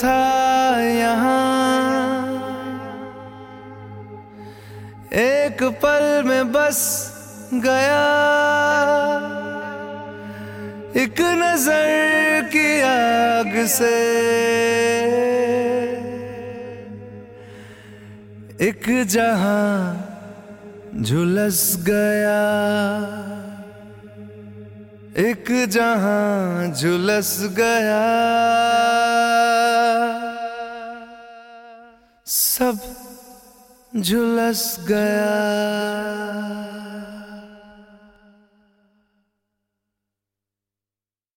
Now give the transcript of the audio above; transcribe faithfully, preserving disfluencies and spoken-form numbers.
था यहाँ, एक पल में बस गया, एक नजर की आग से एक जहां झुलस गया, एक जहां झुलस गया, सब झुलस गया।